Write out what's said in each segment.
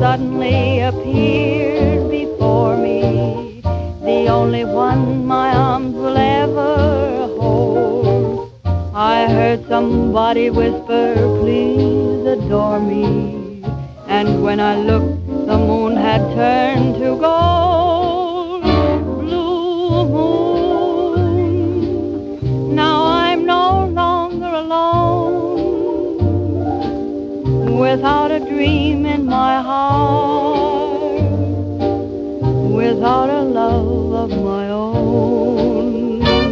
suddenly appeared before me, the only one my arms will ever hold. I heard somebody whisper, please adore me, and when I looked, the moon had turned to gold. Blue moon, now I'm no longer alone, without a dream in my heart, without a love of my own.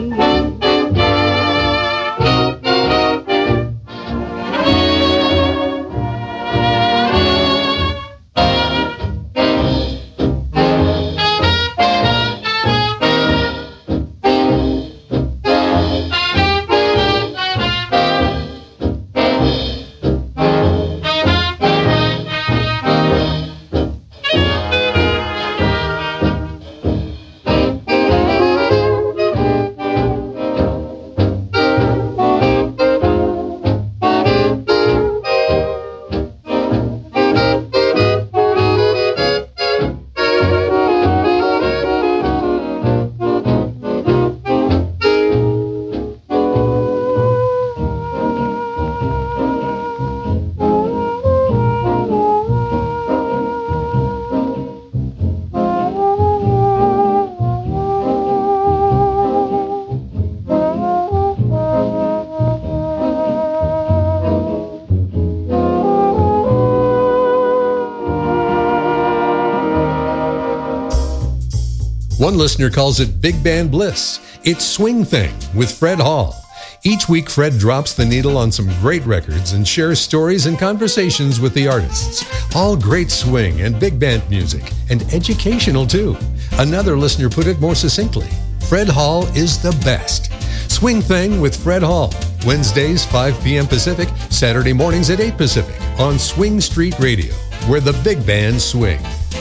One listener calls it Big Band Bliss. It's Swing Thing with Fred Hall. Each week, Fred drops the needle on some great records and shares stories and conversations with the artists. All great swing and big band music, and educational too. Another listener put it more succinctly, Fred Hall is the best. Swing Thing with Fred Hall. Wednesdays, 5 p.m. Pacific, Saturday mornings at 8 Pacific on Swing Street Radio, where the big bands swing.